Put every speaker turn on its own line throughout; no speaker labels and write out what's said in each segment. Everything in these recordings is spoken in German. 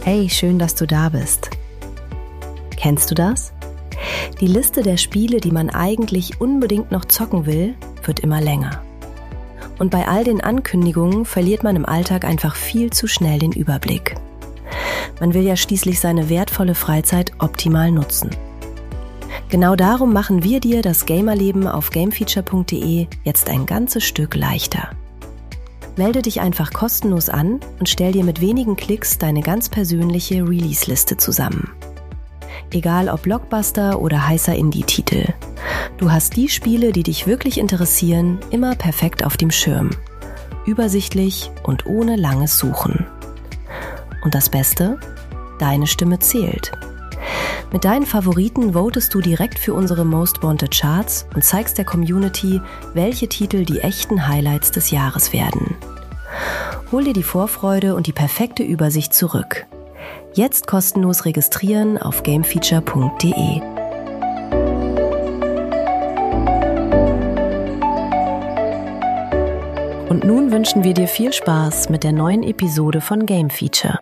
Hey, schön, dass du da bist. Kennst du das? Die Liste der Spiele, die man eigentlich unbedingt noch zocken will, wird immer länger. Und bei all den Ankündigungen verliert man im Alltag einfach viel zu schnell den Überblick. Man will ja schließlich seine wertvolle Freizeit optimal nutzen. Genau darum machen wir dir das Gamerleben auf gamefeature.de jetzt ein ganzes Stück leichter. Melde dich einfach kostenlos an und stell dir mit wenigen Klicks deine ganz persönliche Release-Liste zusammen. Egal ob Blockbuster oder heißer Indie-Titel. Du hast die Spiele, die dich wirklich interessieren, immer perfekt auf dem Schirm. Übersichtlich und ohne langes Suchen. Und das Beste? Deine Stimme zählt. Mit deinen Favoriten votest du direkt für unsere Most Wanted Charts und zeigst der Community, welche Titel die echten Highlights des Jahres werden. Hol dir die Vorfreude und die perfekte Übersicht zurück. Jetzt kostenlos registrieren auf gamefeature.de. Und nun wünschen wir dir viel Spaß mit der neuen Episode von Game Feature.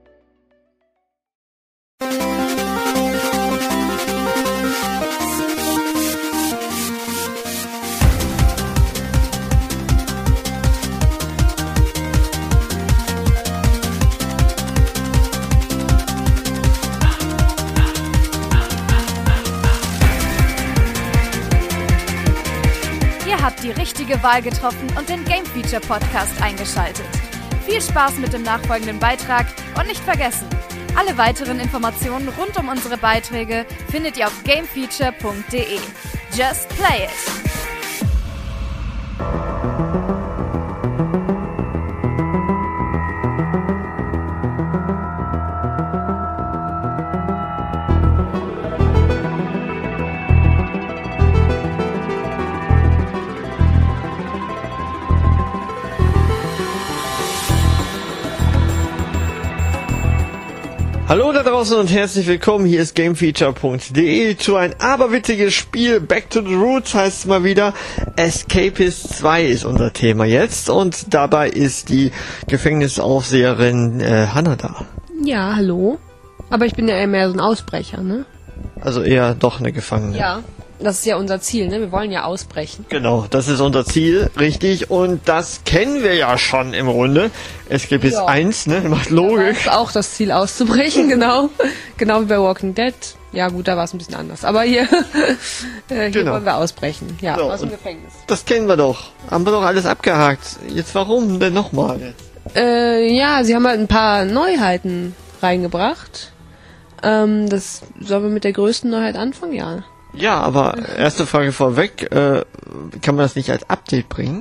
Die richtige Wahl getroffen und den Game Feature Podcast eingeschaltet. Viel Spaß mit dem nachfolgenden Beitrag und nicht vergessen, alle weiteren Informationen rund um unsere Beiträge findet ihr auf gamefeature.de. Just play it!
Hallo da draußen und herzlich willkommen, hier ist gamefeature.de zu ein aberwitziges Spiel, Back to the Roots heißt es mal wieder. Escapist 2 ist unser Thema jetzt und dabei ist die Gefängnisaufseherin Hannah da.
Ja, hallo. Aber ich bin ja eher mehr so ein Ausbrecher, ne?
Also eher doch eine Gefangene.
Ja, das ist ja unser Ziel, ne? Wir wollen ja ausbrechen.
Genau, das ist unser Ziel, richtig. Und das kennen wir ja schon im Grunde. Escapist 1, ne? Macht Logik.
Das ist auch das Ziel, auszubrechen, genau. Genau wie bei Walking Dead. Ja gut, da war es ein bisschen anders. Aber hier
Genau.
wollen wir ausbrechen. Ja,
So,
aus dem Gefängnis.
Das kennen wir doch. Haben wir doch alles abgehakt. Jetzt warum denn nochmal?
Ja, sie haben halt ein paar Neuheiten reingebracht. Das sollen wir mit der größten Neuheit anfangen? Ja.
Ja, aber erste Frage vorweg, kann man das nicht als Update bringen?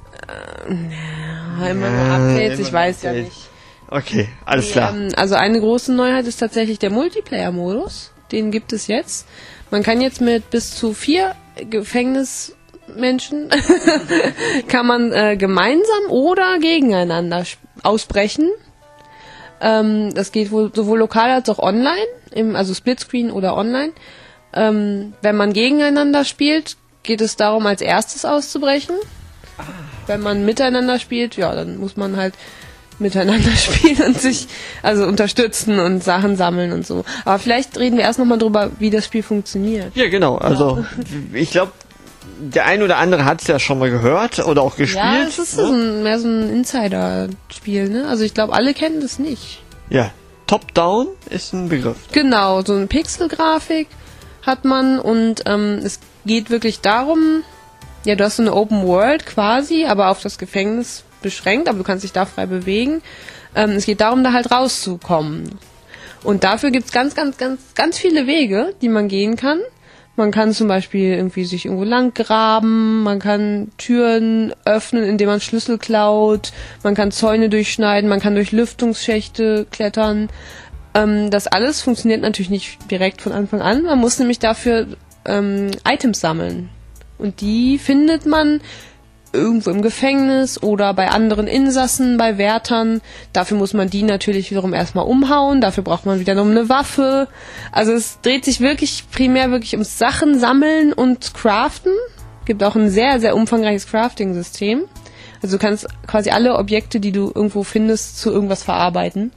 Immer nur Updates, ich weiß ja nicht.
Okay, alles klar.
Also eine große Neuheit ist tatsächlich der Multiplayer-Modus. Den gibt es jetzt. Man kann jetzt mit bis zu 4 Gefängnismenschen kann man gemeinsam oder gegeneinander ausbrechen. Das geht wohl sowohl lokal als auch online, also Splitscreen oder online. Wenn man gegeneinander spielt, geht es darum, als erstes auszubrechen. Wenn man miteinander spielt, ja, dann muss man halt miteinander spielen und sich also unterstützen und Sachen sammeln und so. Aber vielleicht reden wir erst nochmal drüber, wie das Spiel funktioniert.
Ja, genau. Also ich glaube, der ein oder andere hat es ja schon mal gehört oder auch gespielt.
Ja, es ist mehr so ein Insider-Spiel, ne? Also ich glaube, alle kennen das nicht.
Ja, Top-Down ist ein Begriff.
Genau, so eine Pixel-Grafik hat man und es geht wirklich darum, ja, du hast so eine Open World quasi, aber auf das Gefängnis beschränkt, aber du kannst dich da frei bewegen. Es geht darum, da halt rauszukommen. Und dafür gibt's ganz viele Wege, die man gehen kann. Man kann zum Beispiel irgendwie sich irgendwo lang graben, man kann Türen öffnen, indem man Schlüssel klaut, man kann Zäune durchschneiden, man kann durch Lüftungsschächte klettern. Das alles funktioniert natürlich nicht direkt von Anfang an. Man muss nämlich dafür Items sammeln. Und die findet man irgendwo im Gefängnis oder bei anderen Insassen, bei Wärtern. Dafür muss man die natürlich wiederum erstmal umhauen. Dafür braucht man wieder noch eine Waffe. Also es dreht sich primär ums Sachen sammeln und craften. Gibt auch ein sehr, sehr umfangreiches Crafting-System. Also du kannst quasi alle Objekte, die du irgendwo findest, zu irgendwas verarbeiten.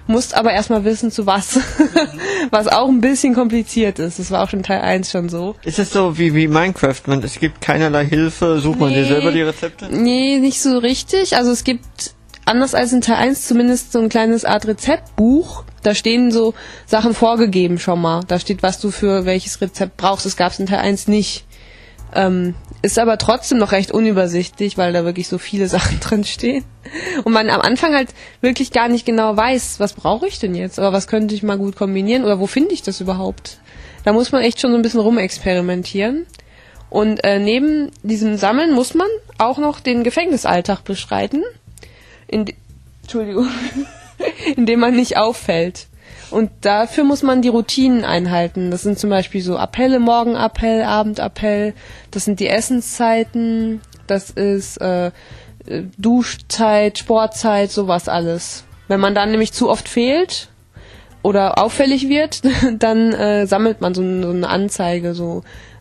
musst aber erstmal wissen, zu was. Was auch ein bisschen kompliziert ist. Das war auch in Teil 1 schon so.
Ist es so wie Minecraft? Es gibt keinerlei Hilfe, sucht man dir selber die Rezepte?
Nee, nicht so richtig. Also es gibt, anders als in Teil 1, zumindest so ein kleines Art Rezeptbuch. Da stehen so Sachen vorgegeben schon mal. Da steht, was du für welches Rezept brauchst. Das gab es in Teil 1 nicht. Ist aber trotzdem noch recht unübersichtlich, weil da wirklich so viele Sachen drin stehen. Und man am Anfang halt wirklich gar nicht genau weiß, was brauche ich denn jetzt? Oder was könnte ich mal gut kombinieren? Oder wo finde ich das überhaupt? Da muss man echt schon so ein bisschen rumexperimentieren. Und neben diesem Sammeln muss man auch noch den Gefängnisalltag bestreiten. Indem man nicht auffällt. Und dafür muss man die Routinen einhalten. Das sind zum Beispiel so Appelle, Morgenappell, Abendappell. Das sind die Essenszeiten. Das ist Duschzeit, Sportzeit, sowas alles. Wenn man dann nämlich zu oft fehlt oder auffällig wird, dann sammelt man so eine Anzeige, so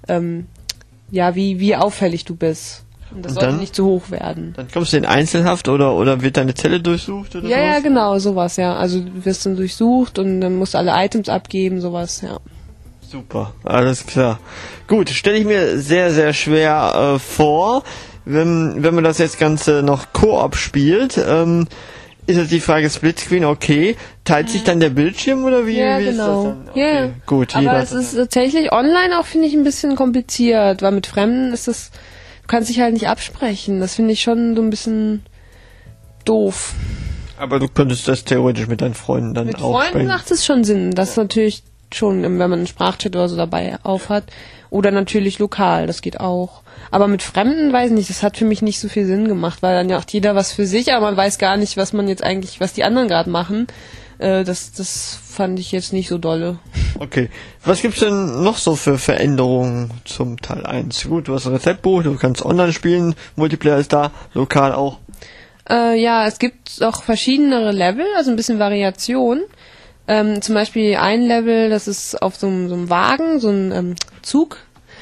wie auffällig du bist. Und das sollte nicht zu hoch werden. Dann
kommst du in Einzelhaft oder wird deine Zelle durchsucht? Oder
ja, genau, sowas, ja. Also du wirst dann durchsucht und dann musst du alle Items abgeben, sowas, ja.
Super, alles klar. Gut, stelle ich mir sehr, sehr schwer vor, wenn man das jetzt Ganze noch Koop spielt. Ist jetzt die Frage Splitscreen, okay. Teilt sich dann der Bildschirm oder wie,
ja,
wie
genau.
ist das dann? Okay.
Ja,
gut.
Aber es ist tatsächlich online auch, finde ich, ein bisschen kompliziert, weil mit Fremden ist das... Du kannst dich halt nicht absprechen. Das finde ich schon so ein bisschen doof.
Aber du könntest das theoretisch mit deinen Freunden dann
mit
auch
Freunden
sprechen.
Macht es schon Sinn. Das ist natürlich schon, wenn man einen Sprachchat oder so dabei aufhat. Oder natürlich lokal, das geht auch. Aber mit Fremden, weiß ich nicht, das hat für mich nicht so viel Sinn gemacht, weil dann ja auch jeder was für sich, aber man weiß gar nicht, was die anderen gerade machen. Das fand ich jetzt nicht so dolle.
Okay. Was gibt's denn noch so für Veränderungen zum Teil 1? Gut, du hast ein Rezeptbuch, du kannst online spielen, Multiplayer ist da, lokal auch.
Ja, es gibt auch verschiedene Level, also ein bisschen Variation. Zum Beispiel ein Level, das ist auf so einem Wagen, so ein Zug.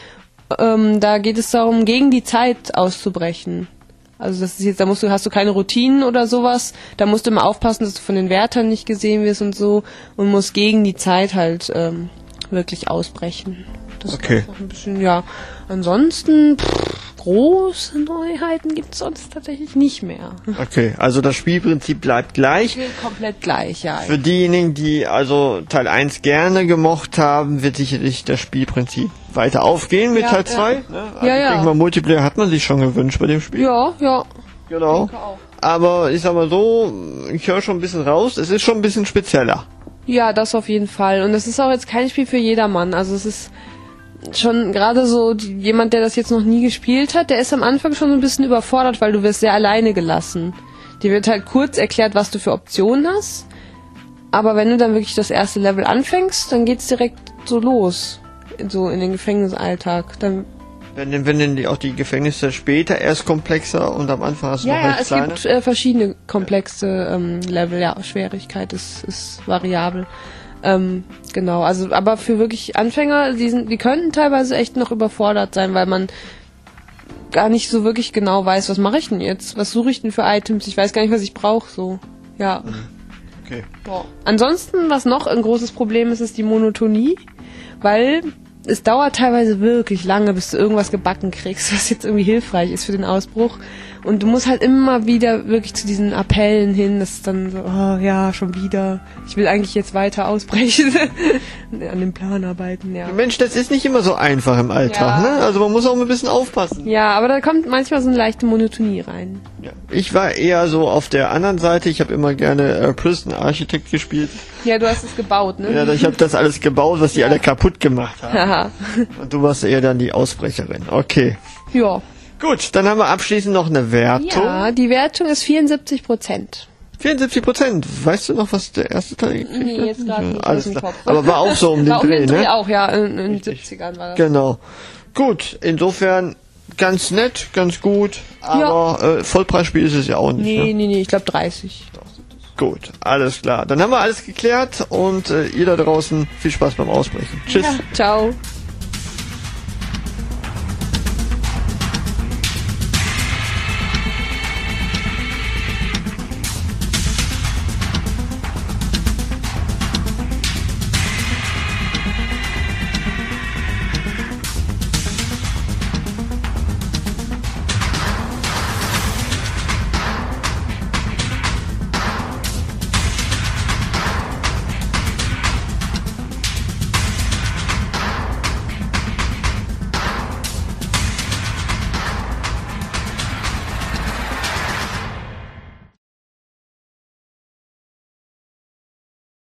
Da geht es darum, gegen die Zeit auszubrechen. Also das ist jetzt, hast du keine Routinen oder sowas. Da musst du immer aufpassen, dass du von den Wärtern nicht gesehen wirst und so und musst gegen die Zeit halt wirklich ausbrechen. Das
okay.
Ist noch ein bisschen, ja. Ansonsten große Neuheiten gibt's sonst tatsächlich nicht mehr.
Okay, also das Spielprinzip bleibt gleich.
Komplett gleich, ja.
Für diejenigen, die also Teil 1 gerne gemocht haben, wird sicherlich das Spielprinzip weiter aufgehen mit Teil 2. Ne? Also ich denke mal, Multiplayer hat man sich schon gewünscht bei dem Spiel.
Ja.
Genau. Aber ich sag mal so, ich höre schon ein bisschen raus, es ist schon ein bisschen spezieller.
Ja, das auf jeden Fall. Und es ist auch jetzt kein Spiel für jedermann. Also es ist schon gerade so, jemand, der das jetzt noch nie gespielt hat, der ist am Anfang schon ein bisschen überfordert, weil du wirst sehr alleine gelassen. Dir wird halt kurz erklärt, was du für Optionen hast. Aber wenn du dann wirklich das erste Level anfängst, dann geht's direkt so los. So in den Gefängnisalltag. Dann
Wenn denn auch die Gefängnisse später erst komplexer und am Anfang hast du noch recht kleine?
Ja, es gibt verschiedene komplexe Level, ja, Schwierigkeit ist variabel. Genau, also aber für wirklich Anfänger, die könnten teilweise echt noch überfordert sein, weil man gar nicht so wirklich genau weiß, was mache ich denn jetzt? Was suche ich denn für Items? Ich weiß gar nicht, was ich brauche, so. Ja.
Okay.
Boah. Ansonsten, was noch ein großes Problem ist die Monotonie, weil es dauert teilweise wirklich lange, bis du irgendwas gebacken kriegst, was jetzt irgendwie hilfreich ist für den Ausbruch. Und du musst halt immer wieder wirklich zu diesen Appellen hin, das ist dann so, oh ja, schon wieder. Ich will eigentlich jetzt weiter ausbrechen. An dem Plan arbeiten, ja.
Mensch, das ist nicht immer so einfach im Alltag, ne? Also man muss auch ein bisschen aufpassen.
Ja, aber da kommt manchmal so eine leichte Monotonie rein.
Ja. Ich war eher so auf der anderen Seite, ich habe immer gerne Prison Architect gespielt.
Ja, du hast es gebaut, ne?
Ja, ich habe das alles gebaut, was die alle kaputt gemacht haben.
Haha.
Und du warst eher dann die Ausbrecherin. Okay.
Ja.
Gut, dann haben wir abschließend noch eine Wertung.
Ja, die Wertung ist 74%.
74%. Weißt du noch, was der erste Teil gekriegt hat?
Nee, jetzt gerade nicht
alles
aus dem
klar.
Kopf.
Aber war auch so um den Dreh, ne?
Auch, ja, in den 70ern war das.
Genau. Gut, insofern ganz nett, ganz gut, aber Vollpreisspiel ist es ja auch nicht.
Nee, ich glaube 30.
Gut, alles klar. Dann haben wir alles geklärt und ihr da draußen viel Spaß beim Ausbrechen. Tschüss.
Ja, ciao.